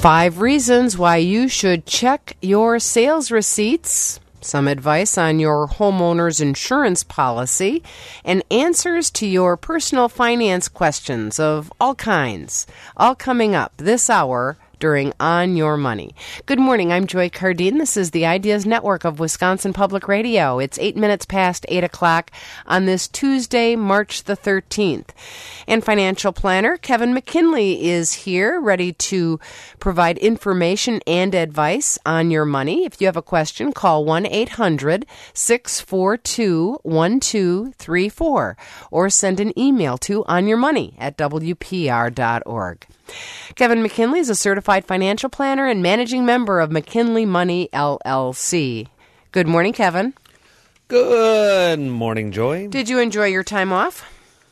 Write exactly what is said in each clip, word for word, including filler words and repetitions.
Five reasons why you should check your sales receipts, some advice on your homeowner's insurance policy, and answers to your personal finance questions of all kinds, all coming up this hour during On Your Money. Good morning, I'm Joy Cardine. This is the Ideas Network of Wisconsin Public Radio. It's eight minutes past eight o'clock on this Tuesday, March the thirteenth. And financial planner Kevin McKinley is here, ready to provide information and advice on your money. If you have a question, call one eight hundred six four two one two three four or send an email to onyourmoney at w p r dot org. Kevin McKinley is a certified financial planner and managing member of McKinley Money, L L C. Good morning, Kevin. Good morning, Joy. Did you enjoy your time off?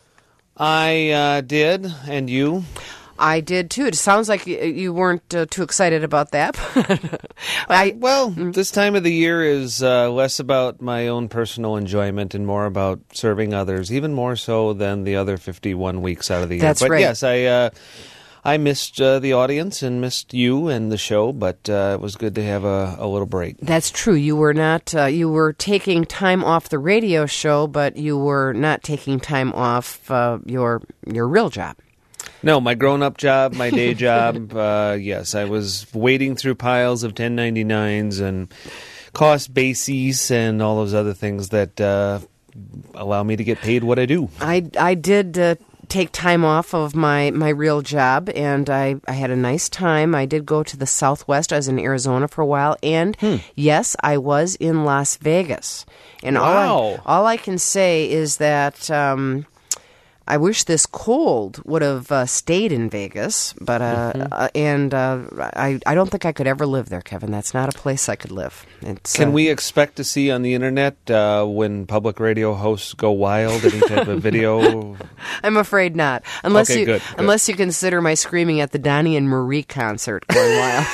I uh, did, and you? I did, too. It sounds like you weren't uh, too excited about that. I, well, this time of the year is uh, less about my own personal enjoyment and more about serving others, even more so than the other fifty-one weeks out of the year. That's but right. yes, I... Uh, I missed uh, the audience and missed you and the show, but uh, it was good to have a, a little break. That's true. You were not. Uh, you were taking time off the radio show, but you were not taking time off uh, your your real job. No, my grown-up job, my day job. Uh, yes, I was wading through piles of ten ninety-nines and cost bases and all those other things that uh, allow me to get paid what I do. I I did. Uh, take time off of my, my real job, and I, I had a nice time. I did go to the Southwest. I was in Arizona for a while, and hmm. yes, I was in Las Vegas. And wow. all, I, all I can say is that um, I wish this cold would have uh, stayed in Vegas, but uh, mm-hmm. uh, and uh, I, I don't think I could ever live there, Kevin. That's not a place I could live. It's, Can uh, we expect to see on the internet uh, when public radio hosts go wild any type of video? I'm afraid not, unless okay, you good, good. unless you consider my screaming at the Donnie and Marie concert going wild.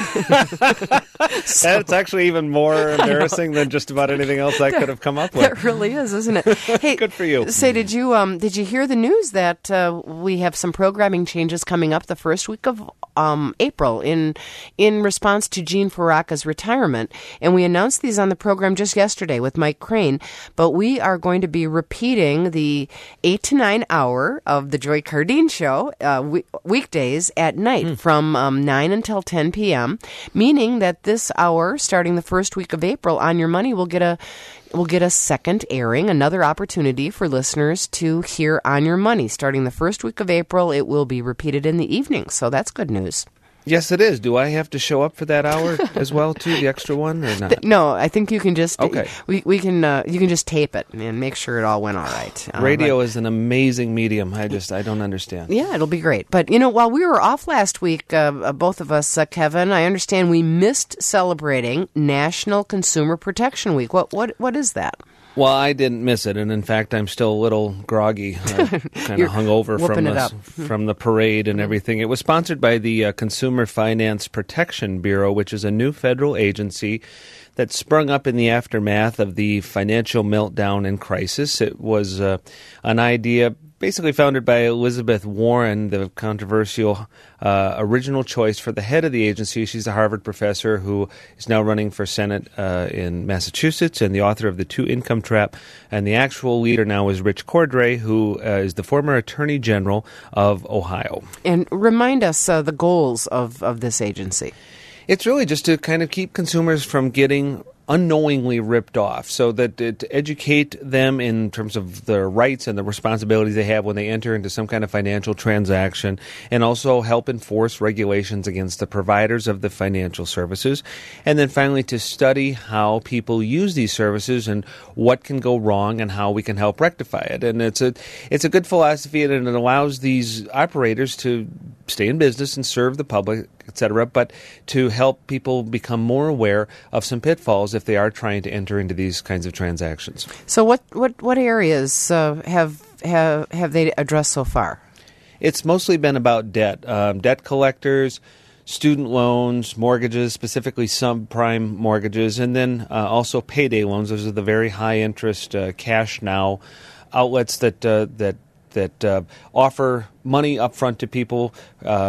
So, that's actually even more embarrassing than just about anything else I could have come up with. That really is, isn't it? Hey, good for you. Say, did you um did you hear the news that uh, we have some programming changes coming up the first week of um April in in response to Gene Faraka's retirement, and we announced these on the program just yesterday with Mike Crane. But we are going to be repeating the eight to nine hour of the Joy Cardine Show uh, we- weekdays at night mm. from um, nine until ten p.m., meaning that this hour, starting the first week of April, On Your Money will get a will get a second airing, another opportunity for listeners to hear On Your Money. Starting the first week of April, it will be repeated in the evening, so that's good news. Yes, it is. Do I have to show up for that hour as well, too, the extra one, or not? No, I think you can just okay. We we can uh, you can just tape it and make sure it all went all right. Uh, Radio but, is an amazing medium. I just I don't understand. Yeah, it'll be great. But you know, while we were off last week, uh, both of us, uh, Kevin, I understand we missed celebrating National Consumer Protection Week. What what what is that? Well, I didn't miss it, and in fact, I'm still a little groggy, uh, kind of hungover from the, from the parade and everything. It was sponsored by the uh, Consumer Finance Protection Bureau, which is a new federal agency that sprung up in the aftermath of the financial meltdown and crisis. It was uh, an idea basically founded by Elizabeth Warren, the controversial uh, original choice for the head of the agency. She's a Harvard professor who is now running for Senate uh, in Massachusetts and the author of The Two Income Trap. And the actual leader now is Rich Cordray, who uh, is the former Attorney General of Ohio. And remind us uh, the goals of, of this agency. It's really just to kind of keep consumers from getting unknowingly ripped off, so that uh, to educate them in terms of their rights and the responsibilities they have when they enter into some kind of financial transaction, and also help enforce regulations against the providers of the financial services. And then finally, to study how people use these services and what can go wrong and how we can help rectify it. And it's a it's a good philosophy, and it allows these operators to stay in business and serve the public, et cetera, but to help people become more aware of some pitfalls if they are trying to enter into these kinds of transactions. So what, what, what areas uh, have, have have they addressed so far? It's mostly been about debt, um, debt collectors, student loans, mortgages, specifically subprime mortgages, and then uh, also payday loans. Those are the very high-interest uh, cash now outlets that uh, that that uh, offer money up front to people uh, who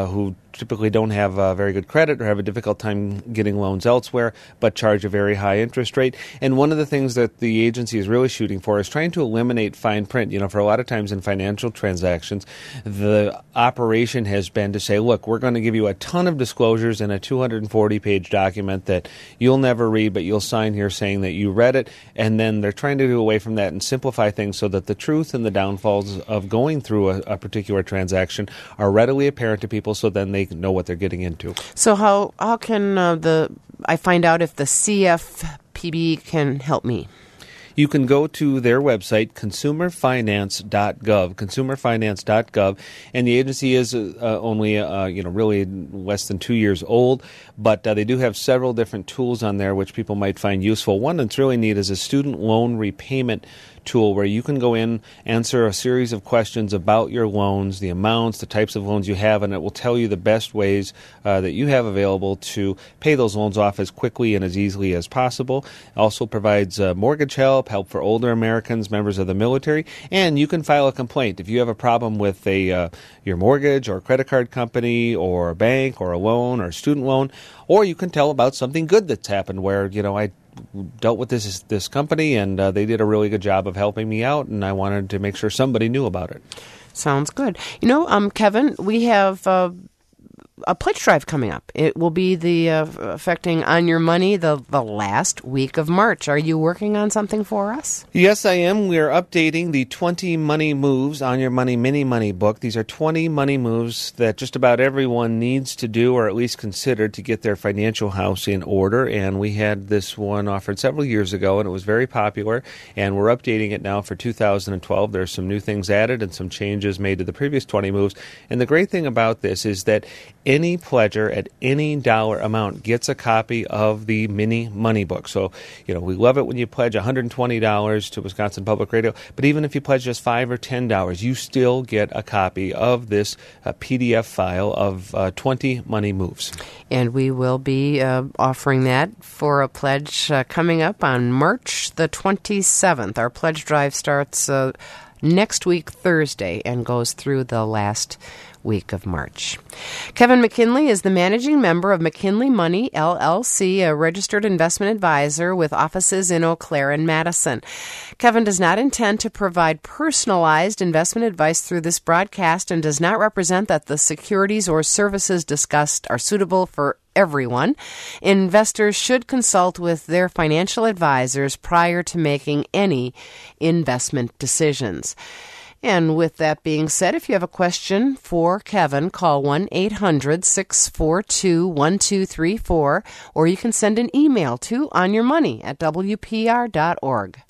typically don't have uh, very good credit or have a difficult time getting loans elsewhere, but charge a very high interest rate. And one of the things that the agency is really shooting for is trying to eliminate fine print. You know, for a lot of times in financial transactions, the operation has been to say, look, we're going to give you a ton of disclosures in a two hundred forty page document that you'll never read, but you'll sign here saying that you read it. And then they're trying to do away from that and simplify things so that the truth and the downfalls of going through a, a particular transaction are readily apparent to people, so then they know what they're getting into. So how how can uh, the I find out if the C F P B can help me? You can go to their website, consumer finance dot gov, consumer finance dot gov, and the agency is uh, only, uh, you know, really less than two years old, but uh, they do have several different tools on there which people might find useful. One that's really neat is a student loan repayment tool where you can go in, answer a series of questions about your loans, the amounts, the types of loans you have, and it will tell you the best ways uh, that you have available to pay those loans off as quickly and as easily as possible. It also provides uh, mortgage help, help for older Americans, members of the military, and you can file a complaint. If you have a problem with a uh, your mortgage or credit card company or a bank or a loan or a student loan, or you can tell about something good that's happened where, you know, I dealt with this this company and uh, they did a really good job of helping me out, and I wanted to make sure somebody knew about it. Sounds good. You know, um, Kevin, we have uh, a pledge drive coming up. It will be the uh, affecting On Your Money the, the last week of March. Are you working on something for us? Yes, I am. We are updating the twenty Money Moves On Your Money Mini Money book. These are twenty money moves that just about everyone needs to do or at least consider to get their financial house in order. And we had this one offered several years ago, and it was very popular. And we're updating it now for two thousand twelve. There's some new things added and some changes made to the previous twenty moves. And the great thing about this is that any pledger at any dollar amount gets a copy of the mini money book. So, you know, we love it when you pledge one hundred twenty dollars to Wisconsin Public Radio, but even if you pledge just five dollars or ten dollars, you still get a copy of this uh, P D F file of uh, twenty money moves. And we will be uh, offering that for a pledge uh, coming up on March the twenty-seventh. Our pledge drive starts uh, next week, Thursday, and goes through the last week of March. Kevin McKinley is the managing member of McKinley Money, L L C, a registered investment advisor with offices in Eau Claire and Madison. Kevin does not intend to provide personalized investment advice through this broadcast and does not represent that the securities or services discussed are suitable for everyone. Investors should consult with their financial advisors prior to making any investment decisions. And with that being said, if you have a question for Kevin, call one eight hundred six four two one two three four, or you can send an email to onyourmoney at w p r dot org.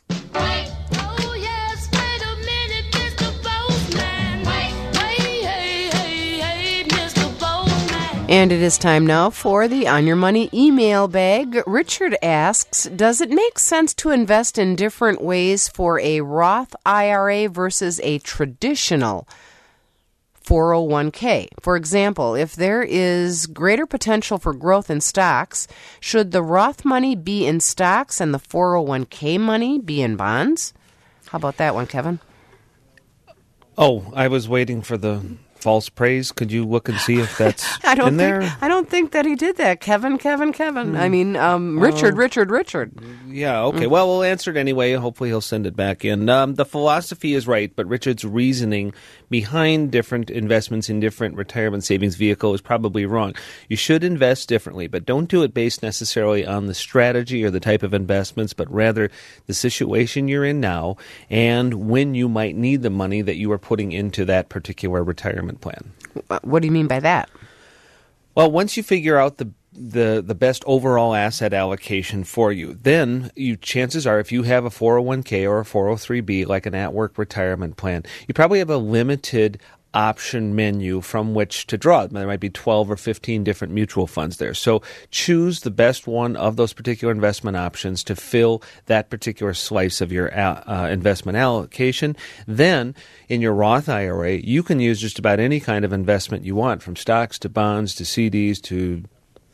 And it is time now for the On Your Money email bag. Richard asks, does it make sense to invest in different ways for a Roth I R A versus a traditional four oh one k? For example, if there is greater potential for growth in stocks, should the Roth money be in stocks and the four oh one k money be in bonds? How about that one, Kevin? Oh, I was waiting for the false praise. Could you look and see if that's I don't in think, there? I don't think that he did that. Kevin, Kevin, Kevin. Mm. I mean, um, Richard, uh, Richard, Richard. Yeah, okay. Mm. Well, we'll answer it anyway. Hopefully he'll send it back in. Um, the philosophy is right, but Richard's reasoning behind different investments in different retirement savings vehicle is probably wrong. You should invest differently, but don't do it based necessarily on the strategy or the type of investments, but rather the situation you're in now and when you might need the money that you are putting into that particular retirement plan. What do you mean by that? Well, once you figure out the the the best overall asset allocation for you, then you chances are if you have a four oh one k or a four oh three b, like an at-work retirement plan, you probably have a limited option menu from which to draw. There might be twelve or fifteen different mutual funds there. So choose the best one of those particular investment options to fill that particular slice of your uh, investment allocation. Then in your Roth I R A, you can use just about any kind of investment you want, from stocks to bonds to C Ds to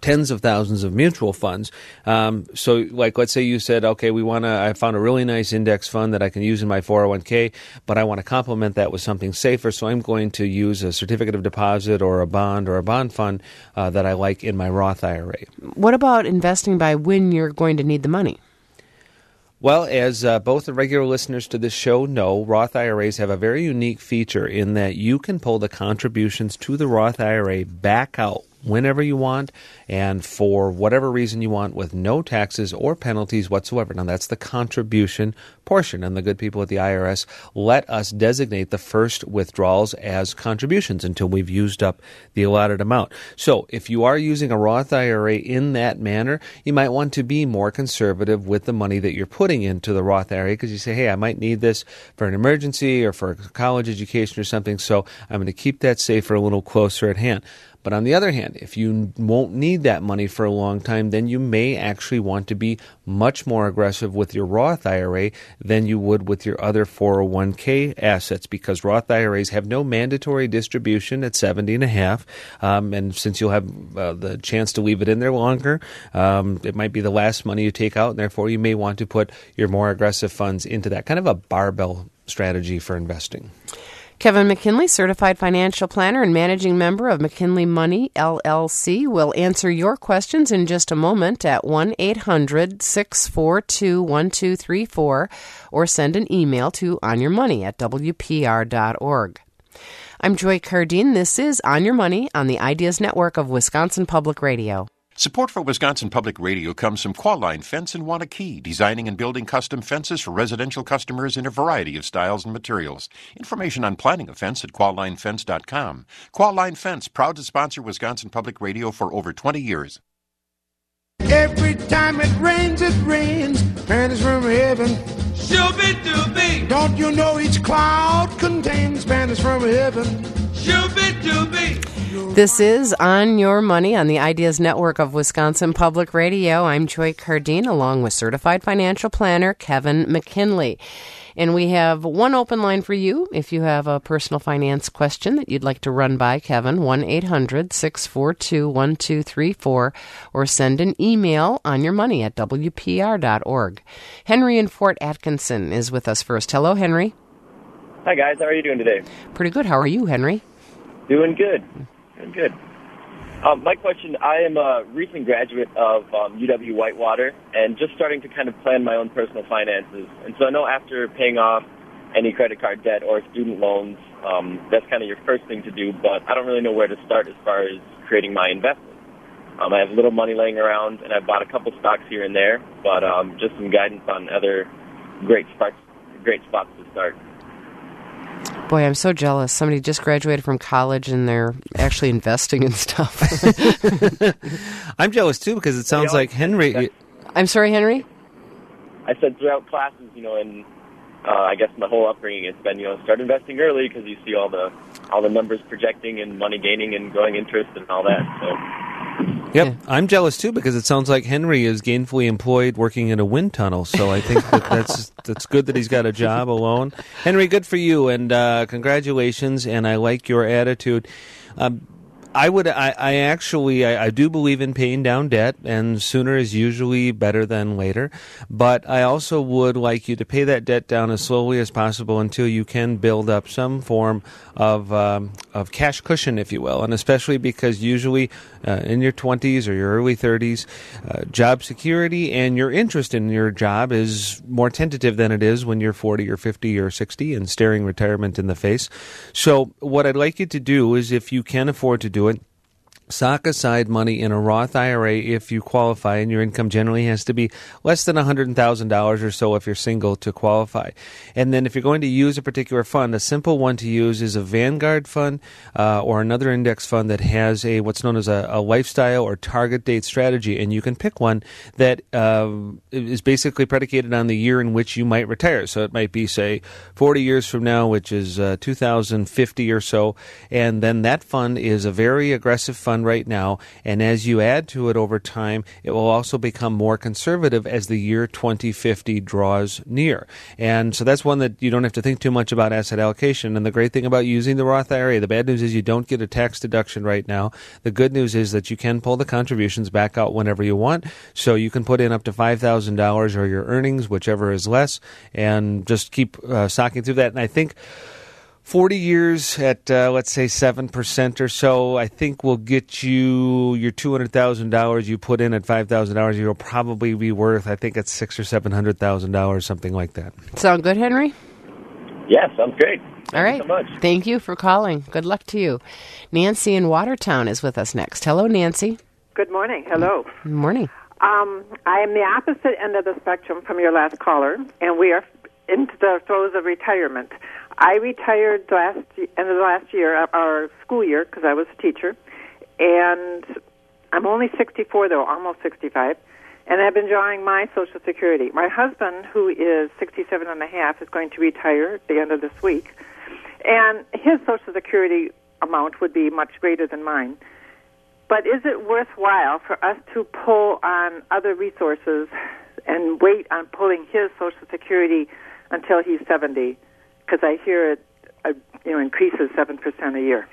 tens of thousands of mutual funds. Um, so like, let's say you said, okay, we want to, I found a really nice index fund that I can use in my four oh one k, but I want to complement that with something safer. So I'm going to use a certificate of deposit or a bond or a bond fund uh, that I like in my Roth I R A. What about investing by when you're going to need the money? Well, as uh, both the regular listeners to this show know, Roth I R As have a very unique feature in that you can pull the contributions to the Roth I R A back out whenever you want and for whatever reason you want with no taxes or penalties whatsoever. Now, that's the contribution portion, and the good people at the I R S let us designate the first withdrawals as contributions until we've used up the allotted amount. So if you are using a Roth I R A in that manner, you might want to be more conservative with the money that you're putting into the Roth I R A because you say, hey, I might need this for an emergency or for college education or something, so I'm going to keep that safer a little closer at hand. But on the other hand, if you won't need that money for a long time, then you may actually want to be much more aggressive with your Roth I R A than you would with your other four oh one k assets, because Roth I R As have no mandatory distribution at seventy and a half. Um, and since you'll have uh, the chance to leave it in there longer, um, it might be the last money you take out, and therefore you may want to put your more aggressive funds into that. Kind of a barbell strategy for investing. Kevin McKinley, certified financial planner and managing member of McKinley Money, L L C, will answer your questions in just a moment at one eight hundred six four two one two three four or send an email to onyourmoney at w p r dot org. I'm Joy Cardine. This is On Your Money on the Ideas Network of Wisconsin Public Radio. Support for Wisconsin Public Radio comes from Qualline Fence in Waunakee, designing and building custom fences for residential customers in a variety of styles and materials. Information on planning a fence at qualline fence dot com. Qualline Fence, proud to sponsor Wisconsin Public Radio for over twenty years. Every time it rains, it rains. Pennies from heaven. Shooby-dooby. Don't you know each cloud contains pennies from heaven? Shooby-dooby. This is On Your Money on the Ideas Network of Wisconsin Public Radio. I'm Joy Cardine, along with certified financial planner Kevin McKinley. And we have one open line for you if you have a personal finance question that you'd like to run by Kevin, one eight hundred six four two one two three four, or send an email on your money at w p r dot org. Henry in Fort Atkinson is with us first. Hello, Henry. Hi, guys. How are you doing today? Pretty good. How are you, Henry? Doing good. Doing good. Um, my question, I am a recent graduate of um, U W Whitewater and just starting to kind of plan my own personal finances. And so I know after paying off any credit card debt or student loans, um, that's kind of your first thing to do, but I don't really know where to start as far as creating my investments. Um, I have a little money laying around, and I've bought a couple stocks here and there, but um, just some guidance on other great spots, great spots to start. Boy, I'm so jealous. Somebody just graduated from college and they're actually investing in stuff. I'm jealous, too, because it sounds like Henry... I'm sorry, Henry? I said throughout classes, you know, and uh, I guess my whole upbringing has been, you know, start investing early because you see all the all the numbers projecting and money gaining and growing interest and all that, so... Yep, yeah. I'm jealous too because it sounds like Henry is gainfully employed working in a wind tunnel. So I think that that's that's good that he's got a job alone. Henry, good for you, and uh, congratulations. And I like your attitude. Um, I would, I, I actually, I, I do believe in paying down debt, and sooner is usually better than later. But I also would like you to pay that debt down as slowly as possible until you can build up some form of um, of cash cushion, if you will. And especially because usually uh, in your twenties or your early thirties, uh, job security and your interest in your job is more tentative than it is when you're forty or fifty or sixty and staring retirement in the face. So what I'd like you to do is, if you can afford to do it, sock aside money in a Roth I R A if you qualify, and your income generally has to be less than one hundred thousand dollars or so if you're single to qualify. And then if you're going to use a particular fund, a simple one to use is a Vanguard fund uh, or another index fund that has a what's known as a, a lifestyle or target date strategy. And you can pick one that uh, is basically predicated on the year in which you might retire. So it might be, say, forty years from now, which is uh, two thousand fifty or so. And then that fund is a very aggressive fund on right now, and as you add to it over time, it will also become more conservative as the year twenty fifty draws near. And so that's one that you don't have to think too much about asset allocation. And the great thing about using the Roth I R A, the bad news is you don't get a tax deduction right now. The good news is that you can pull the contributions back out whenever you want. So you can put in up to five thousand dollars or your earnings, whichever is less, and just keep uh, socking through that. And I think forty years at, uh, let's say, seven percent or so, I think will get you your two hundred thousand dollars you put in at five thousand dollars. You'll probably be worth, I think it's six hundred thousand dollars or seven hundred thousand dollars, something like that. Sound good, Henry? Yeah, sounds great. Thank All right. you so much. Thank you for calling. Good luck to you. Nancy in Watertown is with us next. Hello, Nancy. Good morning. Hello. Good morning. Um, I am the opposite end of the spectrum from your last caller, and we are into the throes of retirement. I retired last end of the last year, our school year, because I was a teacher, and I'm only sixty-four, though, almost sixty-five, and I've been drawing my Social Security. My husband, who is sixty-seven and a half, is going to retire at the end of this week, and his Social Security amount would be much greater than mine. But is it worthwhile for us to pull on other resources and wait on pulling his Social Security until he's seventy? Because I hear it, uh, you know, increases seven percent a year.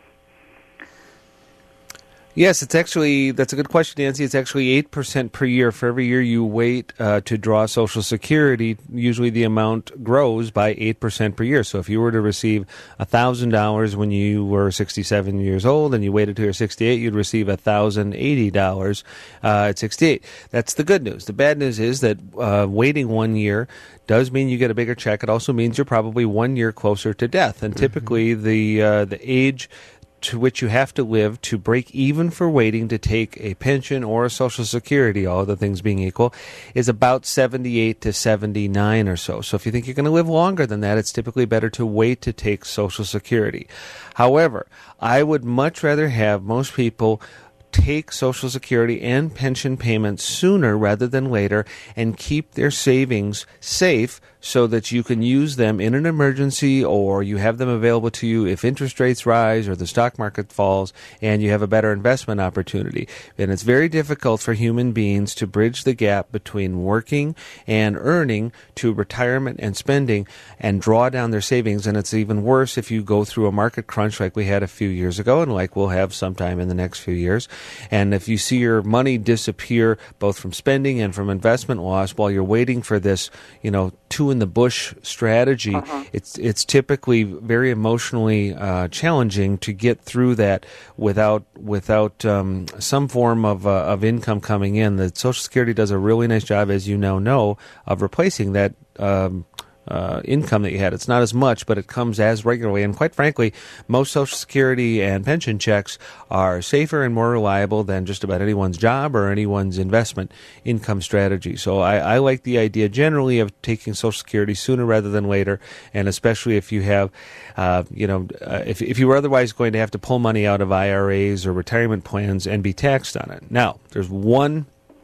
Yes, it's actually, that's a good question, Nancy. It's actually eight percent per year. For every year you wait uh, to draw Social Security, usually the amount grows by eight percent per year. So if you were to receive one thousand dollars when you were sixty-seven years old and you waited till you're sixty-eight, you'd receive one thousand eighty dollars uh, at sixty-eight. That's the good news. The bad news is that uh, waiting one year does mean you get a bigger check. It also means you're probably one year closer to death. And typically mm-hmm. the uh, the age to which you have to live to break even for waiting to take a pension or a Social Security, all other things being equal, is about seventy-eight to seventy-nine or so. So if you think you're going to live longer than that, it's typically better to wait to take Social Security. However, I would much rather have most people take Social Security and pension payments sooner rather than later and keep their savings safe so that you can use them in an emergency, or you have them available to you if interest rates rise or the stock market falls and you have a better investment opportunity. And it's very difficult for human beings to bridge the gap between working and earning to retirement and spending and draw down their savings. And it's even worse if you go through a market crunch like we had a few years ago and like we'll have sometime in the next few years. And if you see your money disappear both from spending and from investment loss while you're waiting for this, you know, two in the bush strategy, uh-huh. it's it's typically very emotionally uh, challenging to get through that without without um, some form of uh, of income coming in. The Social Security does a really nice job, as you now know, of replacing that um, Uh, income that you had. It's not as much, but it comes as regularly. And quite frankly, most Social Security and pension checks are safer and more reliable than just about anyone's job or anyone's investment income strategy. So I, I like the idea generally of taking Social Security sooner rather than later, and especially if you have, uh, you know, uh, if, if you were otherwise going to have to pull money out of I R As or retirement plans and be taxed on it. Now, there's one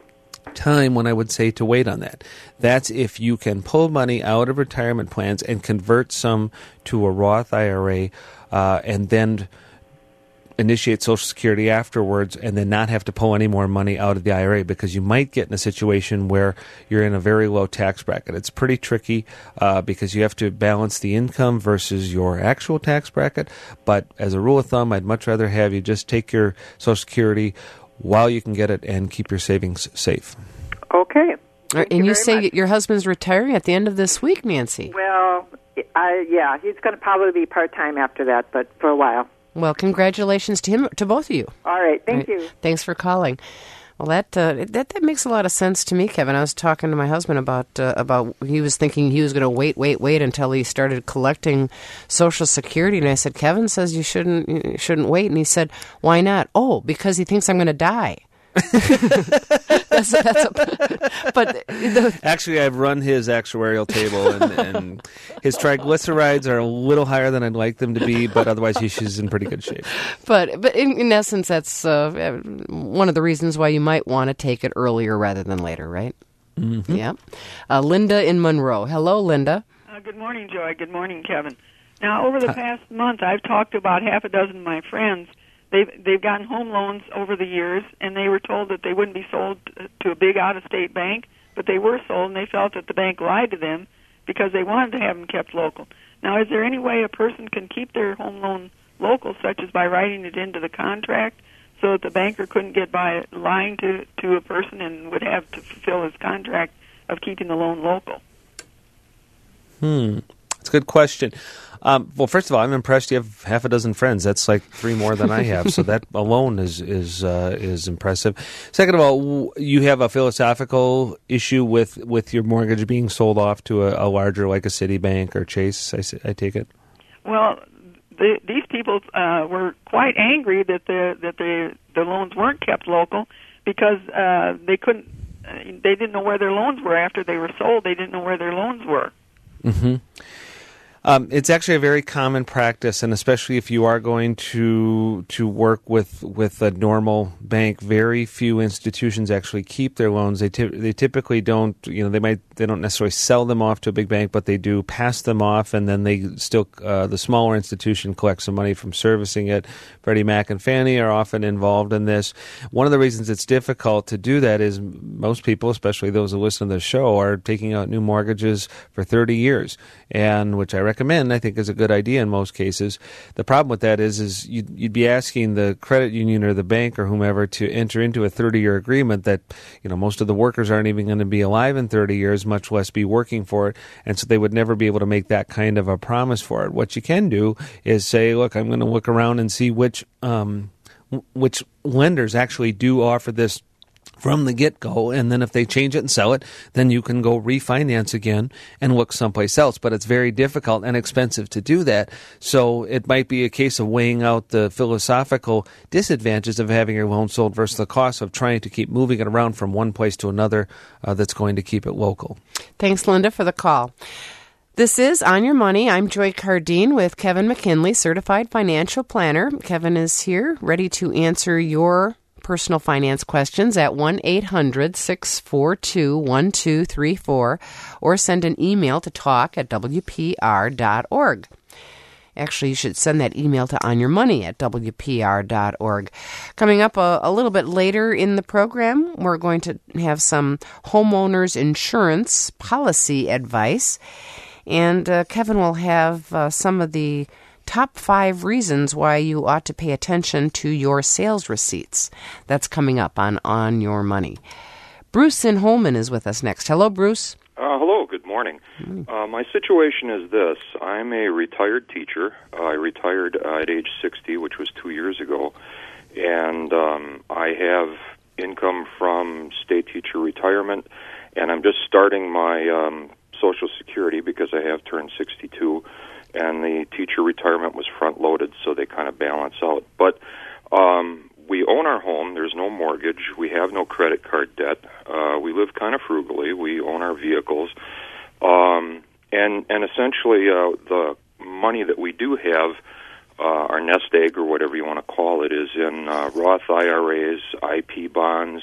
time when I would say to wait on that. That's if you can pull money out of retirement plans and convert some to a Roth I R A uh, and then initiate Social Security afterwards and then not have to pull any more money out of the I R A, because you might get in a situation where you're in a very low tax bracket. It's pretty tricky uh, because you have to balance the income versus your actual tax bracket. But as a rule of thumb, I'd much rather have you just take your Social Security while you can get it and keep your savings safe. Okay. Thank and you, you say much. Your husband's retiring at the end of this week, Nancy. Well, I, yeah, he's going to probably be part-time after that, but for a while. Well, congratulations to him, to both of you. All right, thank All right. you. Thanks for calling. Well, that, uh, that that makes a lot of sense to me, Kevin. I was talking to my husband about uh, about he was thinking he was going to wait, wait, wait until he started collecting Social Security, and I said, Kevin says you shouldn't you shouldn't wait, and he said, why not? Oh, because he thinks I'm going to die. that's, that's a, but the, actually, I've run his actuarial table, and, and his triglycerides are a little higher than I'd like them to be, but otherwise he's in pretty good shape. But but in, in essence, that's uh, one of the reasons why you might want to take it earlier rather than later, right? Mm-hmm. Yeah. Uh, Linda in Monroe. Hello, Linda. Uh, good morning, Joy. Good morning, Kevin. Now, over the past month, I've talked to about half a dozen of my friends They've, they've gotten home loans over the years, and they were told that they wouldn't be sold to a big out-of-state bank, but they were sold, and they felt that the bank lied to them because they wanted to have them kept local. Now, is there any way a person can keep their home loan local, such as by writing it into the contract, so that the banker couldn't get by lying to, to a person and would have to fulfill his contract of keeping the loan local? Hmm. That's a good question. Um, well, first of all, I'm impressed you have half a dozen friends. That's like three more than I have, so that alone is is uh, is impressive. Second of all, you have a philosophical issue with, with your mortgage being sold off to a, a larger, like a Citibank or Chase, I, I take it? Well, the, these people uh, were quite angry that the that the the loans weren't kept local because uh, they couldn't. They didn't know where their loans were after they were sold. They didn't know where their loans were. Mm-hmm. Um, it's actually a very common practice, and especially if you are going to to work with with a normal bank, very few institutions actually keep their loans. They ty- they typically don't. You know, they might they don't necessarily sell them off to a big bank, but they do pass them off, and then they still uh, the smaller institution collects some money from servicing it. Freddie Mac and Fannie are often involved in this. One of the reasons it's difficult to do that is most people, especially those who listen to the show, are taking out new mortgages for thirty years, and which I recommend. recommend, I think is a good idea in most cases. The problem with that is is you'd, you'd be asking the credit union or the bank or whomever to enter into a thirty-year agreement that, you know, most of the workers aren't even going to be alive in thirty years, much less be working for it, and so they would never be able to make that kind of a promise for it. What you can do is say, look, I'm going to look around and see which um, which lenders actually do offer this from the get-go, and then if they change it and sell it, then you can go refinance again and look someplace else. But it's very difficult and expensive to do that. So it might be a case of weighing out the philosophical disadvantages of having your loan sold versus the cost of trying to keep moving it around from one place to another uh, that's going to keep it local. Thanks, Linda, for the call. This is On Your Money. I'm Joy Cardine with Kevin McKinley, Certified Financial Planner. Kevin is here, ready to answer your personal finance questions at one eight hundred six four two one two three four or send an email to talk at w p r dot org. Actually, you should send that email to onyourmoney at w p r dot org. Coming up a, a little bit later in the program, we're going to have some homeowners insurance policy advice. And uh, Kevin will have uh, some of the top five reasons why you ought to pay attention to your sales receipts. That's coming up on On Your Money. Bruce in Holman is with us next. Hello, Bruce. Uh, hello, good morning. Mm. Uh, my situation is this. I'm a retired teacher. Uh, I retired uh, at age sixty, which was two years ago. And um, I have income from state teacher retirement, and I'm just starting my um, Social Security because I have turned sixty-two. And the teacher retirement was front-loaded, so they kind of balance out. But um, we own our home. There's no mortgage. We have no credit card debt. Uh, we live kind of frugally. We own our vehicles. Um, and, and essentially, uh, the money that we do have, uh, our nest egg or whatever you want to call it, is in uh, Roth I R As, I P bonds,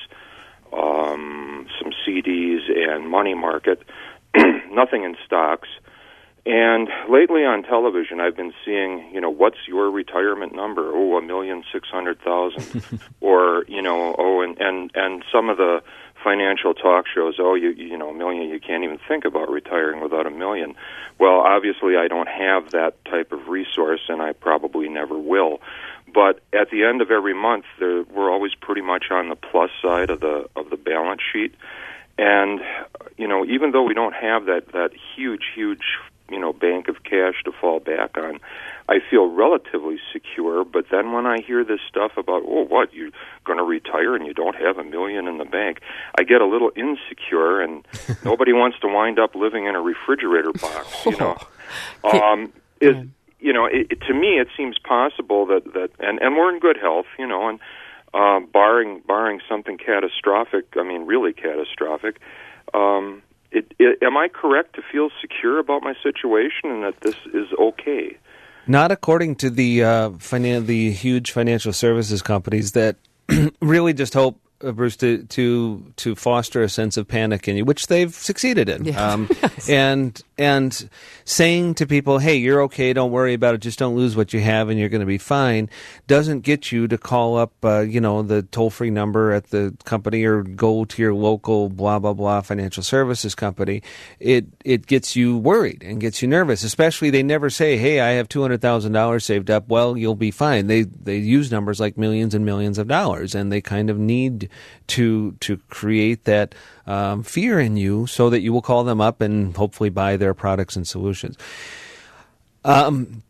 um, some C Ds, and money market. Nothing in stocks. And lately on television, I've been seeing, you know, what's your retirement number? Oh, a million six hundred thousand, or you know, oh, and and and some of the financial talk shows, oh, you you know, a million, you can't even think about retiring without a million. Well, obviously, I don't have that type of resource, and I probably never will. But at the end of every month, there, we're always pretty much on the plus side of the of the balance sheet, and you know, even though we don't have that that huge, huge you know, bank of cash to fall back on, I feel relatively secure. But then when I hear this stuff about, oh, what, you're going to retire and you don't have a million in the bank, I get a little insecure, and nobody wants to wind up living in a refrigerator box, you know. Um, is you know, it, it, to me, it seems possible that, that and, and we're in good health, you know, and uh, barring barring something catastrophic, I mean, really catastrophic, um, It, it, am I correct to feel secure about my situation and that this is okay? Not according to the uh, finan- the huge financial services companies that really just hope, uh, Bruce, to, to to foster a sense of panic in you, which they've succeeded in. Yeah. Um, and And saying to people, hey, you're okay, don't worry about it, just don't lose what you have and you're going to be fine, doesn't get you to call up, uh, you know, the toll-free number at the company or go to your local blah, blah, blah financial services company. It it gets you worried and gets you nervous, especially they never say, hey, I have two hundred thousand dollars saved up. Well, you'll be fine. They they use numbers like millions and millions of dollars, and they kind of need to to create that um, fear in you so that you will call them up and hopefully buy their products and solutions. Um,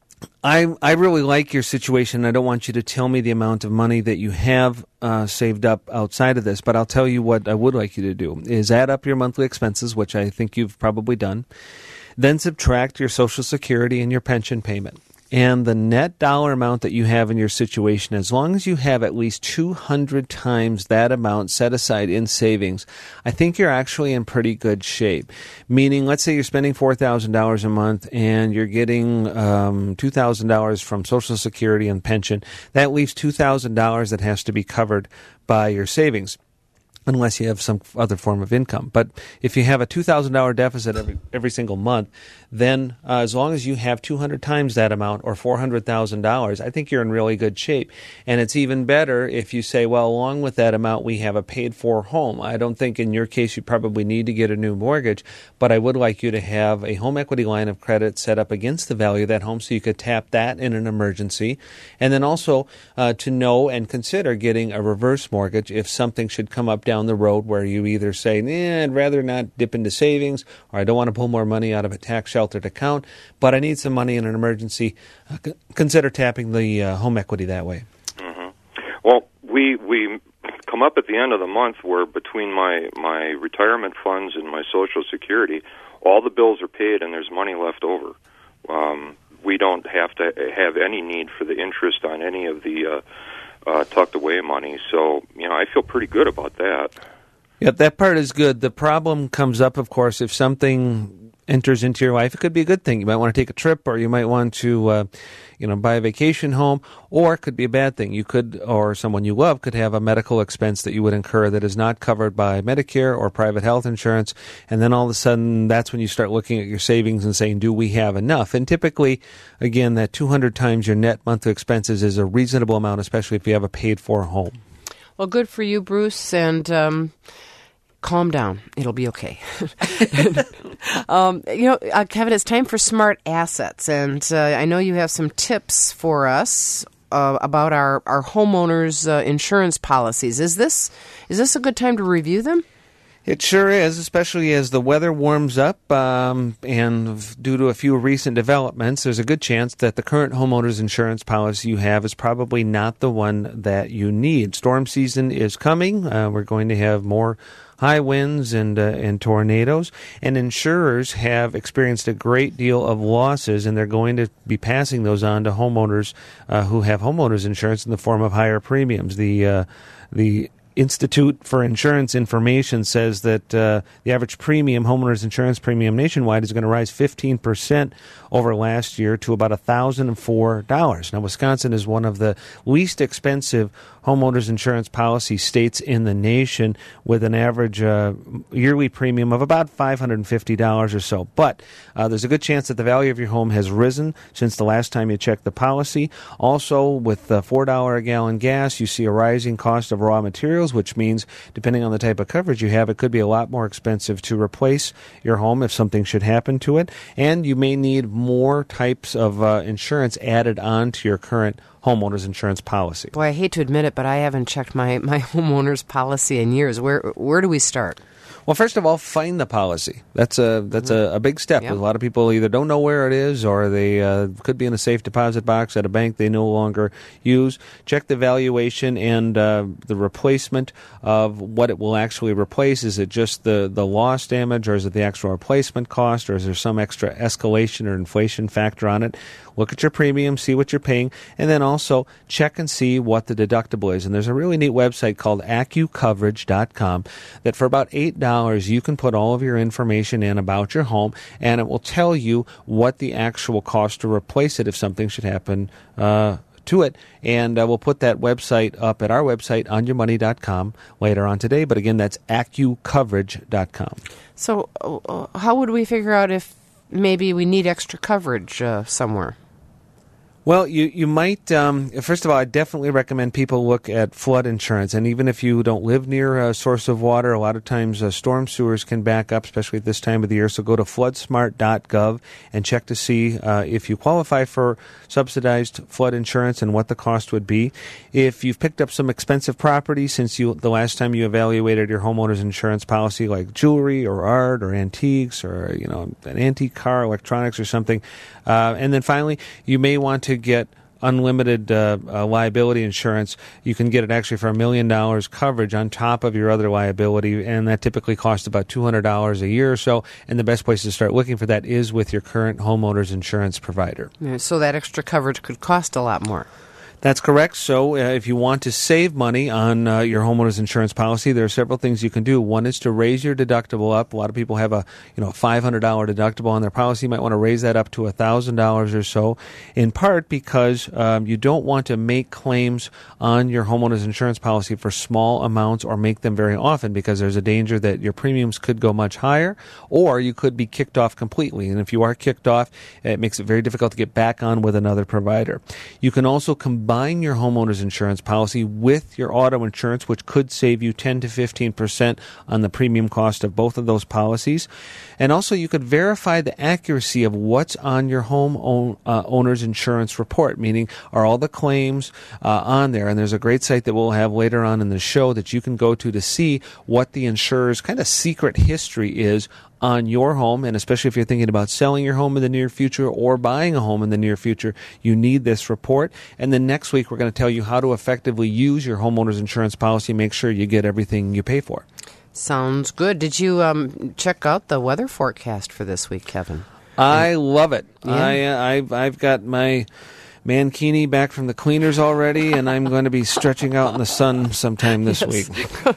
I I really like your situation. I don't want you to tell me the amount of money that you have uh, saved up outside of this, but I'll tell you what I would like you to do is add up your monthly expenses, which I think you've probably done, then subtract your Social Security and your pension payment. And the net dollar amount that you have in your situation, as long as you have at least two hundred times that amount set aside in savings, I think you're actually in pretty good shape. Meaning, let's say you're spending four thousand dollars a month and you're getting um, two thousand dollars from Social Security and pension. That leaves two thousand dollars that has to be covered by your savings, unless you have some other form of income. But if you have a two thousand dollars deficit every every single month, then uh, as long as you have two hundred times that amount or four hundred thousand dollars, I think you're in really good shape. And it's even better if you say, well, along with that amount, we have a paid-for home. I don't think in your case you probably need to get a new mortgage, but I would like you to have a home equity line of credit set up against the value of that home so you could tap that in an emergency. And then also uh, to know and consider getting a reverse mortgage if something should come up down the road where you either say, eh, I'd rather not dip into savings, or I don't want to pull more money out of a tax sheltered account, but I need some money in an emergency. Uh, c- consider tapping the uh, home equity that way. Mm-hmm. Well, we we come up at the end of the month where between my, my retirement funds and my Social Security, all the bills are paid and there's money left over. Um, we don't have to have any need for the interest on any of the uh, Uh, tucked away money. So, you know, I feel pretty good about that. Yep, that part is good. The problem comes up, of course, if something enters into your life. It could be a good thing. You might want to take a trip, or you might want to, uh, you know, buy a vacation home, or it could be a bad thing. You could, or someone you love could have a medical expense that you would incur that is not covered by Medicare or private health insurance, and then all of a sudden that's when you start looking at your savings and saying, do we have enough? And typically, again, that two hundred times your net monthly expenses is a reasonable amount, especially if you have a paid-for home. Well, good for you, Bruce, and um, calm down. It'll be okay. um, you know, uh, Kevin, it's time for Smart Assets, and uh, I know you have some tips for us uh, about our, our homeowners' uh, insurance policies. Is this is this a good time to review them? It sure is, especially as the weather warms up, um, and due to a few recent developments, there's a good chance that the current homeowners insurance policy you have is probably not the one that you need. Storm season is coming. Uh, we're going to have more high winds and uh, and tornadoes, and insurers have experienced a great deal of losses, and they're going to be passing those on to homeowners uh, who have homeowners insurance in the form of higher premiums. The uh, the Institute for Insurance Information says that uh, the average premium, homeowners insurance premium nationwide, is going to rise fifteen percent over last year to about one thousand four dollars. Now, Wisconsin is one of the least expensive homeowners insurance policy states in the nation, with an average uh, yearly premium of about five hundred fifty dollars or so. But uh, there's a good chance that the value of your home has risen since the last time you checked the policy. Also, with uh, four dollars a gallon gas, you see a rising cost of raw materials, which means, depending on the type of coverage you have, it could be a lot more expensive to replace your home if something should happen to it. And you may need more types of uh, insurance added on to your current homeowner's insurance policy. Boy, I hate to admit it, but I haven't checked my, my homeowner's policy in years. Where where do we start? Well, first of all, find the policy. That's a that's a, a big step. Yep. A lot of people either don't know where it is, or they uh, could be in a safe deposit box at a bank they no longer use. Check the valuation and uh, the replacement of what it will actually replace. Is it just the, the loss damage, or is it the actual replacement cost, or is there some extra escalation or inflation factor on it? Look at your premium, see what you're paying, and then also check and see what the deductible is. And there's a really neat website called Accu Coverage dot com that for about eight dollars you can put all of your information in about your home, and it will tell you what the actual cost to replace it if something should happen uh to it. And uh, we'll put that website up at our website, on your money dot com, later on today. But again, that's A C U coverage dot com. So uh, how would we figure out if maybe we need extra coverage uh, somewhere? Well, you, you might, um, first of all, I definitely recommend people look at flood insurance. And even if you don't live near a source of water, a lot of times uh, storm sewers can back up, especially at this time of the year. So go to flood smart dot gov and check to see uh, if you qualify for subsidized flood insurance and what the cost would be. If you've picked up some expensive property since you the last time you evaluated your homeowner's insurance policy, like jewelry or art or antiques or, you know, an antique car, electronics or something. Uh, and then finally, you may want to get unlimited uh, uh, liability insurance. You can get it actually for a million dollars coverage on top of your other liability, and that typically costs about two hundred dollars a year or so. And the best place to start looking for that is with your current homeowner's insurance provider. Yeah, so that extra coverage could cost a lot more. That's correct. So uh, if you want to save money on uh, your homeowner's insurance policy, there are several things you can do. One is to raise your deductible up. A lot of people have a you know five hundred dollars deductible on their policy. You might want to raise that up to one thousand dollars or so, in part because um, you don't want to make claims on your homeowner's insurance policy for small amounts or make them very often, because there's a danger that your premiums could go much higher or you could be kicked off completely. And if you are kicked off, it makes it very difficult to get back on with another provider. You can also combine your homeowner's insurance policy with your auto insurance, which could save you ten to fifteen percent on the premium cost of both of those policies. And also, you could verify the accuracy of what's on your home own, uh, owner's insurance report, meaning are all the claims uh, on there. And there's a great site that we'll have later on in the show that you can go to to see what the insurer's kind of secret history is on your home. And especially if you're thinking about selling your home in the near future or buying a home in the near future, you need this report. And then next week, we're going to tell you how to effectively use your homeowner's insurance policy, make sure you get everything you pay for. Sounds good. Did you um, check out the weather forecast for this week, Kevin? I love it. Yeah. I, uh, I've, I've got my mankini back from the cleaners already, and I'm going to be stretching out in the sun sometime this yes. week.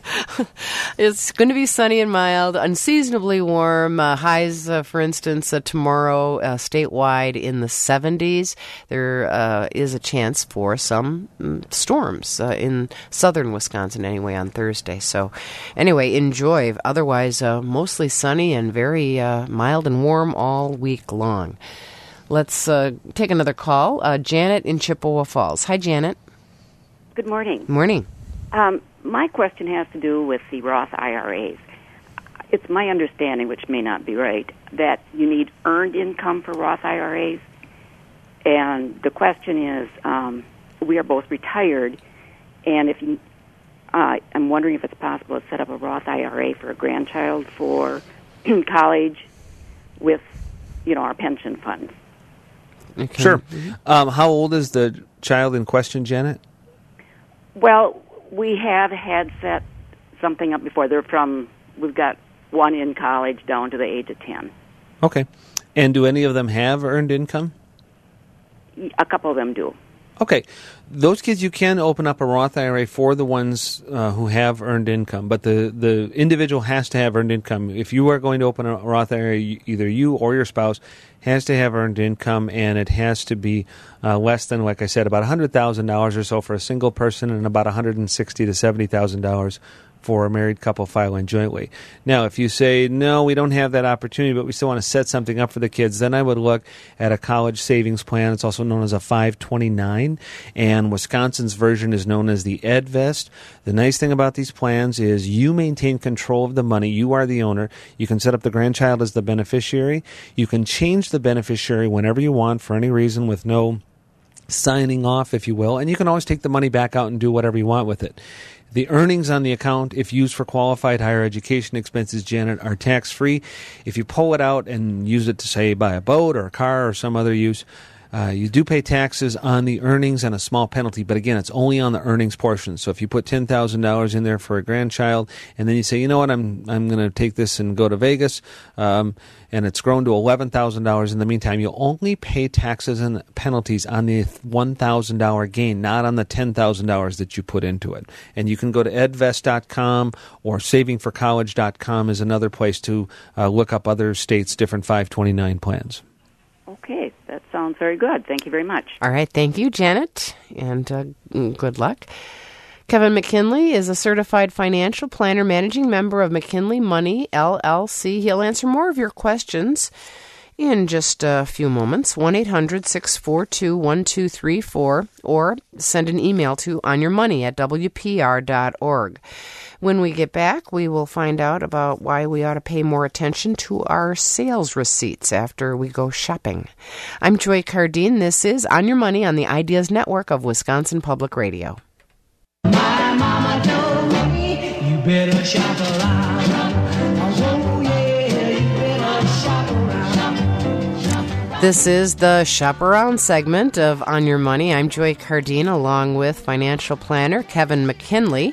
It's going to be sunny and mild, unseasonably warm. Uh, highs, uh, for instance, uh, tomorrow uh, statewide in the seventies. There uh, is a chance for some um, storms uh, in southern Wisconsin anyway on Thursday. So anyway, enjoy. Otherwise, uh, mostly sunny and very uh, mild and warm all week long. Let's uh, take another call. Uh, Janet in Chippewa Falls. Hi, Janet. Good morning. Morning. Um, my question has to do with the Roth I R As. It's my understanding, which may not be right, that you need earned income for Roth I R As. And the question is, um, we are both retired, and if you, uh, I'm wondering if it's possible to set up a Roth I R A for a grandchild for college with, you know, our pension funds. Okay. Sure. Um, how old is the child in question, Janet? Well, we have had set something up before. They're from, we've got one in college down to the age of ten. Okay. And do any of them have earned income? A couple of them do. Okay. Those kids, you can open up a Roth I R A for the ones uh, who have earned income, but the, the individual has to have earned income. If you are going to open a Roth I R A, either you or your spouse has to have earned income, and it has to be uh, less than, like I said, about one hundred thousand dollars or so for a single person and about one hundred sixty thousand to seventy thousand dollars for a married couple filing jointly. Now, if you say, no, we don't have that opportunity, but we still want to set something up for the kids, then I would look at a college savings plan. It's also known as a five twenty-nine, and Wisconsin's version is known as the EdVest. The nice thing about these plans is you maintain control of the money. You are the owner. You can set up the grandchild as the beneficiary. You can change the beneficiary whenever you want for any reason with no signing off, if you will, and you can always take the money back out and do whatever you want with it. The earnings on the account, if used for qualified higher education expenses, Janet, are tax-free. If you pull it out and use it to, say, buy a boat or a car or some other use, uh, you do pay taxes on the earnings and a small penalty. But again, it's only on the earnings portion. So if you put ten thousand dollars in there for a grandchild, and then you say, you know what, I'm I'm going to take this and go to Vegas, um, and it's grown to eleven thousand dollars in the meantime, you'll only pay taxes and penalties on the one thousand dollars gain, not on the ten thousand dollars that you put into it. And you can go to edvest dot com or saving for college dot com is another place to uh, look up other states' different five twenty-nine plans. Okay, that sounds very good. Thank you very much. All right, thank you, Janet, and uh, good luck. Kevin McKinley is a certified financial planner, managing member of McKinley Money, L L C. He'll answer more of your questions in just a few moments. one eight hundred six four two one two three four, or send an email to onyourmoney at w p r dot org. When we get back, we will find out about why we ought to pay more attention to our sales receipts after we go shopping. I'm Joy Cardine. This is On Your Money on the Ideas Network of Wisconsin Public Radio. My mama told me you better shop around. Oh, yeah, you better shop around. This is the Shop Around segment of On Your Money. I'm Joy Cardine, along with financial planner Kevin McKinley.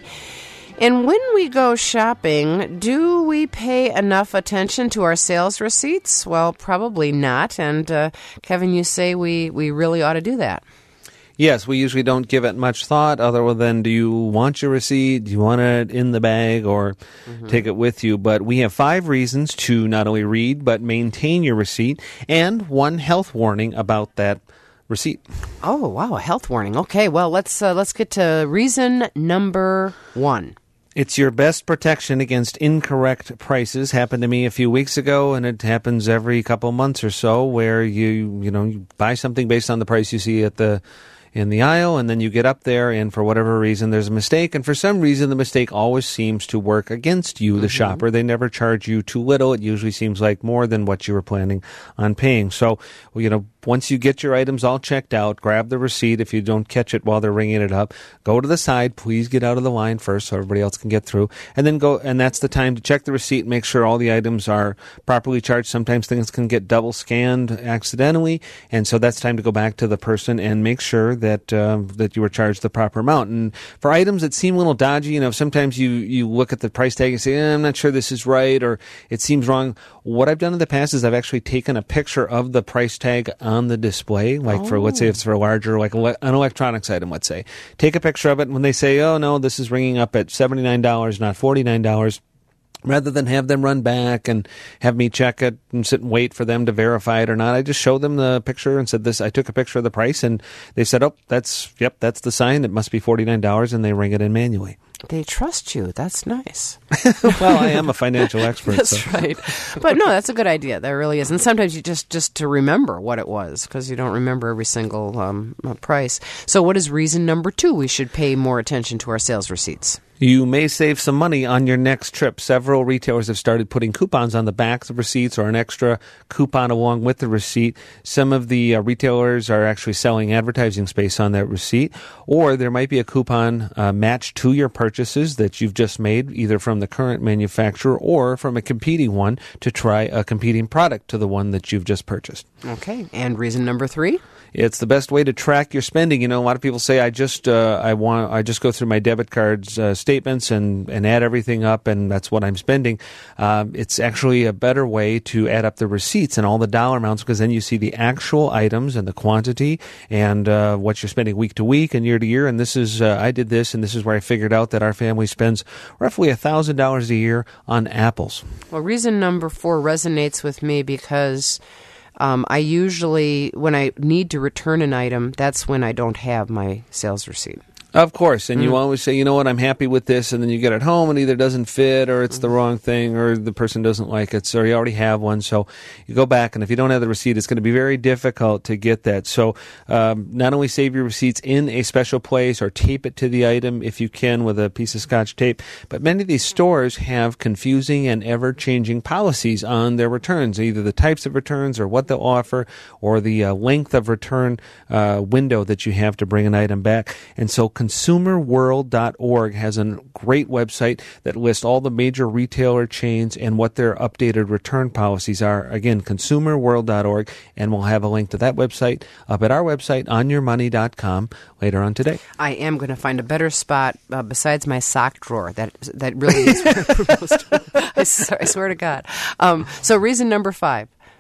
And when we go shopping, do we pay enough attention to our sales receipts? Well, probably not. And uh, Kevin, you say we, we really ought to do that. Yes, we usually don't give it much thought other than do you want your receipt, do you want it in the bag, or mm-hmm. take it with you. But we have five reasons to not only read but maintain your receipt, and one health warning about that receipt. Oh, wow, a health warning. Okay, well, let's uh, let's get to reason number one. It's your best protection against incorrect prices. Happened to me a few weeks ago, and it happens every couple months or so, where you you know you buy something based on the price you see at the in the aisle, and then you get up there, and for whatever reason, there's a mistake, and for some reason, the mistake always seems to work against you, the mm-hmm. shopper. They never charge you too little. It usually seems like more than what you were planning on paying. So, you know, once you get your items all checked out, grab the receipt. If you don't catch it while they're ringing it up, go to the side. Please get out of the line first so everybody else can get through. And then go, and that's the time to check the receipt, make sure all the items are properly charged. Sometimes things can get double scanned accidentally, and so that's time to go back to the person and make sure that uh, that you were charged the proper amount. And for items that seem a little dodgy, you know, sometimes you, you look at the price tag and say, eh, I'm not sure this is right, or it seems wrong. What I've done in the past is I've actually taken a picture of the price tag on the display, like oh. for, let's say it's for a larger, like an electronics item, let's say. Take a picture of it, and when they say, oh, no, this is ringing up at seventy-nine dollars, not forty-nine dollars, rather than have them run back and have me check it and sit and wait for them to verify it or not, I just showed them the picture and said, "This." I took a picture of the price, and they said, oh, that's, yep, that's the sign. It must be forty-nine dollars, and they ring it in manually. They trust you. That's nice. Well, I am a financial expert. That's so. right. But no, that's a good idea. That really is. And sometimes you just, just to remember what it was, because you don't remember every single um, price. So what is reason number two? We should pay more attention to our sales receipts. You may save some money on your next trip. Several retailers have started putting coupons on the backs of receipts or an extra coupon along with the receipt. Some of the uh, retailers are actually selling advertising space on that receipt, or there might be a coupon uh, matched to your purchases that you've just made, either from the current manufacturer or from a competing one, to try a competing product to the one that you've just purchased. Okay. And reason number three? It's the best way to track your spending. You know, a lot of people say, I just uh, I want I just go through my debit card's uh, statements and, and add everything up, and that's what I'm spending. Um, it's actually a better way to add up the receipts and all the dollar amounts, because then you see the actual items and the quantity and uh, what you're spending week to week and year to year. And this is, uh, I did this, and this is where I figured out that our family spends roughly one thousand dollars a year on apples. Well, reason number four resonates with me because Um, I usually, when I need to return an item, that's when I don't have my sales receipt. Of course, and mm. you always say, you know what, I'm happy with this, and then you get it home and either doesn't fit or it's mm. the wrong thing or the person doesn't like it, so you already have one. So you go back, and if you don't have the receipt, it's going to be very difficult to get that. So um, not only save your receipts in a special place or tape it to the item if you can with a piece of Scotch tape, but many of these stores have confusing and ever-changing policies on their returns, either the types of returns or what they'll offer or the uh, length of return uh, window that you have to bring an item back. And so consumer world dot org has a great website that lists all the major retailer chains and what their updated return policies are. Again, consumer world dot org, and we'll have a link to that website up at our website, on your money dot com, later on today. I am going to find a better spot uh, besides my sock drawer. That that really is where I'm supposed to. I, I swear to God. Um, so reason number five.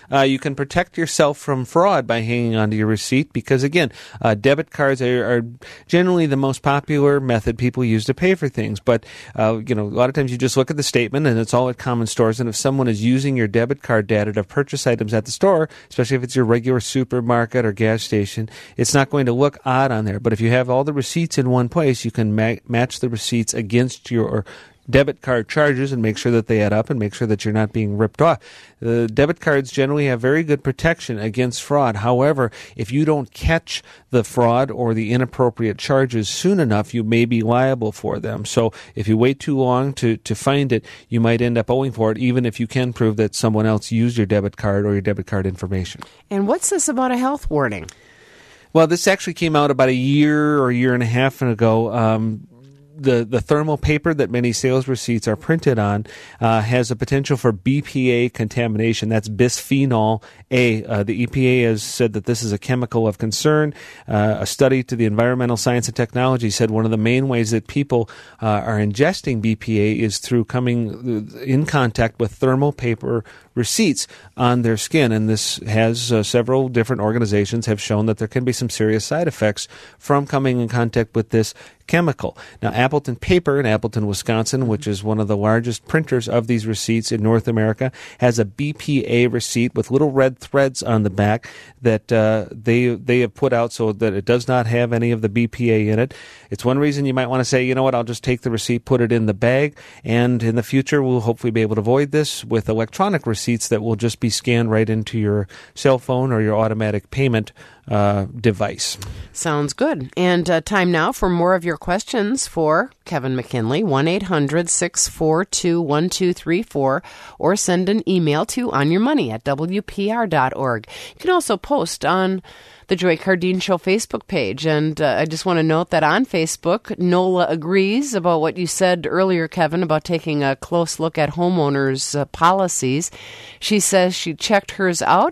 uh, you can protect yourself from fraud by hanging onto your receipt because, again, uh, debit cards are, are generally the most popular method people use to pay for things. But, uh, you know, a lot of times you just look at the statement and it's all at common stores. And if someone is using your debit card data to purchase items at the store, especially if it's your regular supermarket or gas station, it's not going to look odd on there. But if you have all the receipts in one place, you can ma- match the receipts against your debit card charges and make sure that they add up and make sure that you're not being ripped off. The debit cards generally have very good protection against fraud. However, if you don't catch the fraud or the inappropriate charges soon enough, you may be liable for them. So if you wait too long to, to find it, you might end up owing for it, even if you can prove that someone else used your debit card or your debit card information. And what's this about a health warning? Well, this actually came out about a year or a year and a half ago. Um, The, the thermal paper that many sales receipts are printed on uh, has a potential for B P A contamination. That's bisphenol A. Uh, the E P A has said that this is a chemical of concern. Uh, a study to the Environmental Science and Technology said one of the main ways that people uh, are ingesting B P A is through coming in contact with thermal paper receipts on their skin. And this has uh, several different organizations have shown that there can be some serious side effects from coming in contact with this chemical. Now, Appleton Paper in Appleton, Wisconsin, which is one of the largest printers of these receipts in North America, has a B P A receipt with little red threads on the back that uh, they they have put out so that it does not have any of the B P A in it. It's one reason you might want to say, you know what, I'll just take the receipt, put it in the bag, and in the future we'll hopefully be able to avoid this with electronic receipts that will just be scanned right into your cell phone or your automatic payment Uh, device. Sounds good. And uh, time now for more of your questions for Kevin McKinley, one eight hundred six four two one two three four, or send an email to onyourmoney at w p r dot org. You can also post on the Joy Cardine Show Facebook page. And uh, I just want to note that on Facebook, Nola agrees about what you said earlier, Kevin, about taking a close look at homeowners' uh, policies. She says she checked hers out.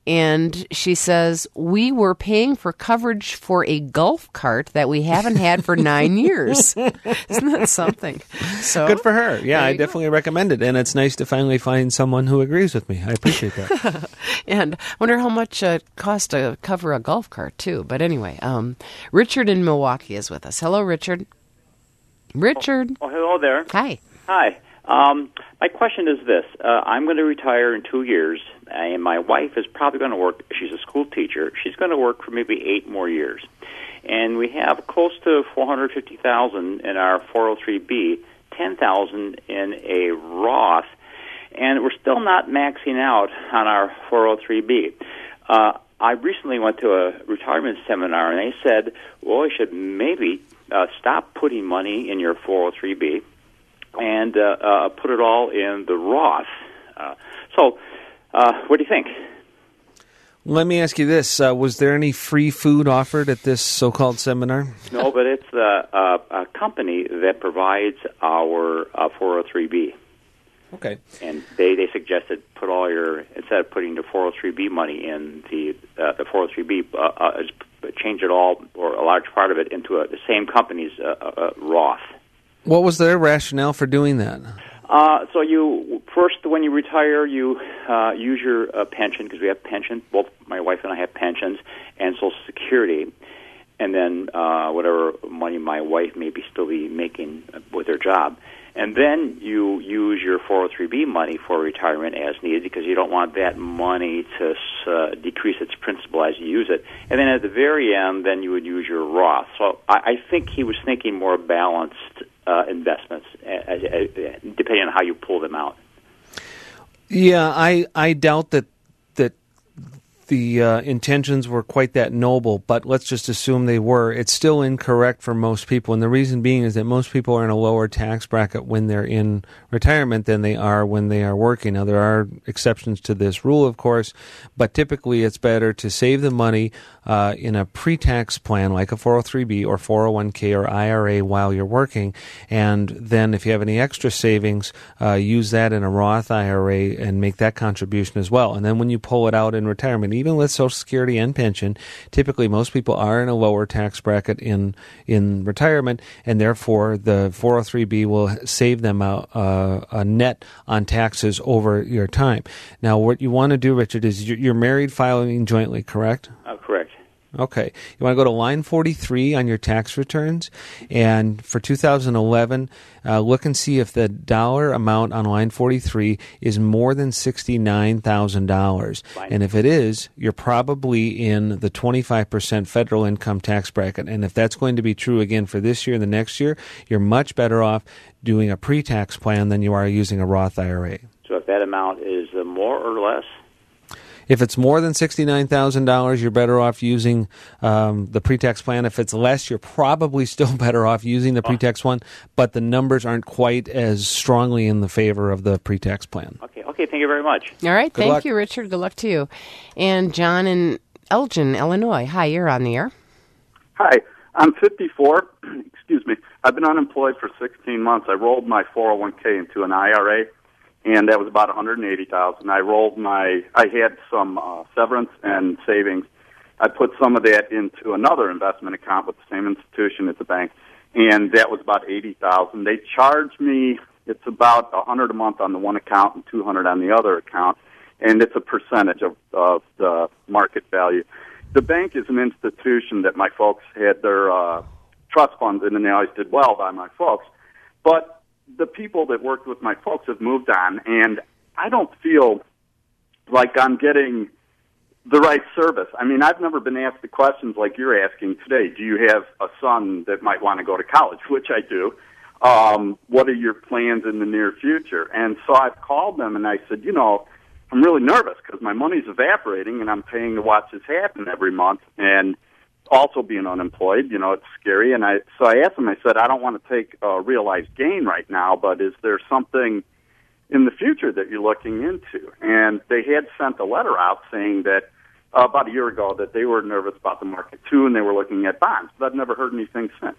And she says, we were paying for coverage for a golf cart that we haven't had for nine years. Isn't that something? So good for her. Yeah, I definitely go. recommend it. And it's nice to finally find someone who agrees with me. I appreciate that. And I wonder how much it costs to cover a golf cart, too. But anyway, um, Richard in Milwaukee is with us. Hello, Richard. Richard. Oh, oh hello there. Hi. Hi. Um, my question is this. Uh, I'm going to retire in two years, and my wife is probably going to work. She's a school teacher. She's going to work for maybe eight more years. And we have close to four hundred fifty thousand dollars in our four oh three B, ten thousand dollars in a Roth, and we're still not maxing out on our four oh three B. Uh, I recently went to a retirement seminar, and they said, well, you should maybe uh, stop putting money in your four oh three B and uh, uh, put it all in the Roth. Uh, so, uh, what do you think? Let me ask you this. Uh, was there any free food offered at this so-called seminar? No, but it's uh, uh, a company that provides our uh, four oh three B. Okay. And they, they suggested put all your, instead of putting the four oh three B money in the uh, the four oh three B, uh, uh, change it all, or a large part of it, into a, the same company's uh, uh, Roth. What was their rationale for doing that? Uh, so you first, when you retire, you uh, use your uh, pension, because we have pension. Both my wife and I have pensions, and Social Security, and then uh, whatever money my wife may be still be making with her job. And then you use your four oh three B money for retirement as needed, because you don't want that money to uh, decrease its principal as you use it. And then at the very end, then you would use your Roth. So I, I think he was thinking more balanced Uh, investments, uh, uh, depending on how you pull them out. Yeah, I, I doubt that that the uh, intentions were quite that noble, but let's just assume they were. It's still incorrect for most people, and the reason being is that most people are in a lower tax bracket when they're in retirement than they are when they are working. Now, there are exceptions to this rule, of course, but typically it's better to save the money uh, in a pre-tax plan like a four oh three B or four oh one K or I R A while you're working, and then if you have any extra savings, uh, use that in a Roth I R A and make that contribution as well. And then when you pull it out in retirement, even with Social Security and pension, typically most people are in a lower tax bracket in in retirement, and therefore the four oh three B will save them a, a, a net on taxes over your time. Now, what you want to do, Richard, is you're, you're married filing jointly, correct? Uh, correct. Okay. You want to go to line forty-three on your tax returns, and for two thousand eleven, uh, look and see if the dollar amount on line forty-three is more than sixty-nine thousand dollars. And if it is, you're probably in the twenty-five percent federal income tax bracket. And if that's going to be true again for this year and the next year, you're much better off doing a pre-tax plan than you are using a Roth I R A. So if that amount is uh, more or less? If it's more than sixty-nine thousand dollars, you're better off using um, the pre-tax plan. If it's less, you're probably still better off using the pre-tax one, but the numbers aren't quite as strongly in the favor of the pre-tax plan. Okay, okay, thank you very much. All right, Good thank luck. you, Richard. Good luck to you. And John in Elgin, Illinois. Hi, you're on the air. Hi, I'm fifty-four. Excuse me. I've been unemployed for sixteen months. I rolled my four oh one k into an I R A. And that was about one hundred eighty thousand dollars. I rolled my, I had some uh, severance and savings. I put some of that into another investment account with the same institution at the bank, and that was about eighty thousand dollars. They charged me, it's about one hundred dollars a month on the one account and two hundred dollars on the other account, and it's a percentage of, of the market value. The bank is an institution that my folks had their uh, trust funds in, and they always did well by my folks. But the people that worked with my folks have moved on, and I don't feel like I'm getting the right service. I mean, I've never been asked the questions like you're asking today. Do you have a son that might want to go to college? Which I do. Um, what are your plans in the near future? And so I've called them, and I said, you know, I'm really nervous because my money's evaporating, and I'm paying to watch this happen every month. And also being unemployed, you know, it's scary. And I, so I asked them, I said, I don't want to take a realized gain right now, but is there something in the future that you're looking into? And they had sent a letter out saying that uh, about a year ago that they were nervous about the market too, and they were looking at bonds, but I've never heard anything since.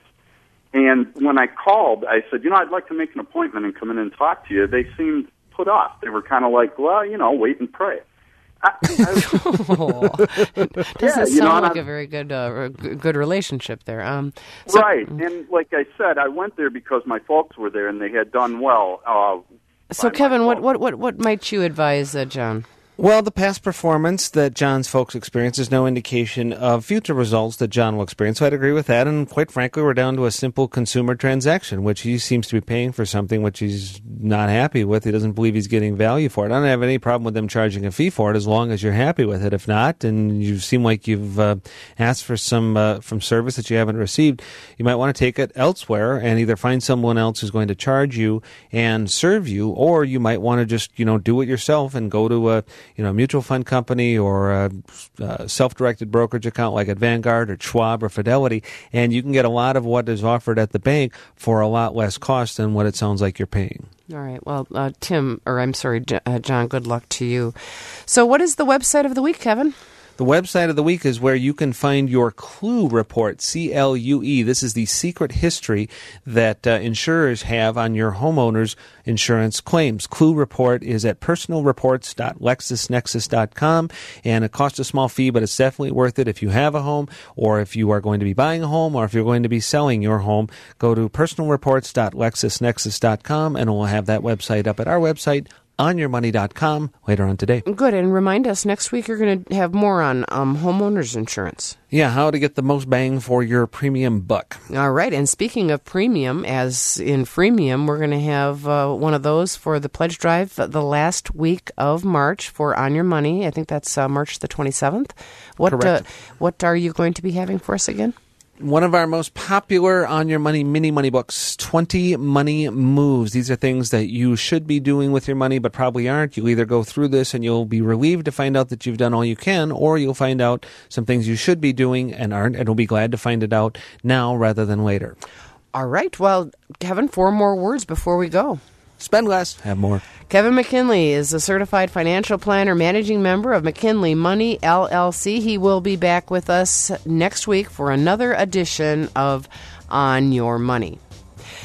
And when I called, I said, you know, I'd like to make an appointment and come in and talk to you. They seemed put off. They were kind of like, well, you know, wait and pray. I, I, oh, doesn't yeah, sound you know, like I, a very good uh, good relationship there. Um, so, right, and like I said, I went there because my folks were there and they had done well. Uh, so, Kevin, what, what what what might you advise, uh, John? Well, the past performance that John's folks experience is no indication of future results that John will experience. So I'd agree with that. And quite frankly, we're down to a simple consumer transaction, which he seems to be paying for something which he's not happy with. He doesn't believe he's getting value for it. I don't have any problem with them charging a fee for it as long as you're happy with it. If not, and you seem like you've uh, asked for some uh, from service that you haven't received, you might want to take it elsewhere and either find someone else who's going to charge you and serve you, or you might want to just, you know, do it yourself and go to a you know, mutual fund company or a, a self-directed brokerage account like at Vanguard or Schwab or Fidelity, and you can get a lot of what is offered at the bank for a lot less cost than what it sounds like you're paying. All right. Well, uh, Tim, or I'm sorry, J- uh, John, good luck to you. So what is the website of the week, Kevin? The website of the week is where you can find your Clue report, C L U E. This is the secret history that uh, insurers have on your homeowner's insurance claims. Clue report is at personal reports dot lexis nexis dot com, and it costs a small fee, but it's definitely worth it if you have a home, or if you are going to be buying a home, or if you're going to be selling your home. Go to personal reports dot lexis nexis dot com, and we'll have that website up at our website, on your money dot com, later on today. Good, and remind us, next week you're going to have more on um, homeowners insurance. Yeah, how to get the most bang for your premium buck. All right, and speaking of premium, as in freemium, we're going to have uh, one of those for the pledge drive the last week of March for On Your Money. I think that's uh, March the twenty-seventh. What, Correct. Uh, what are you going to be having for us again? One of our most popular On Your Money mini money books, twenty Money Moves. These are things that you should be doing with your money but probably aren't. You'll either go through this and you'll be relieved to find out that you've done all you can, or you'll find out some things you should be doing and aren't, and we'll be glad to find it out now rather than later. All right. Well, Kevin, four more words before we go. Spend less, have more. Kevin McKinley is a certified financial planner, managing member of McKinley Money, L L C. He will be back with us next week for another edition of On Your Money.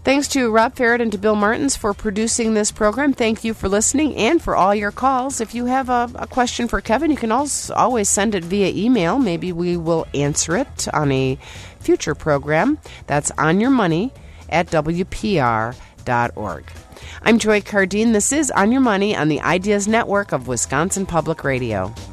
Thanks to Rob Ferret and to Bill Martins for producing this program. Thank you for listening and for all your calls. If you have a, a question for Kevin, you can also always send it via email. Maybe we will answer it on a future program. That's On Your Money at W P R dot org. I'm Joy Cardine. This is On Your Money on the Ideas Network of Wisconsin Public Radio.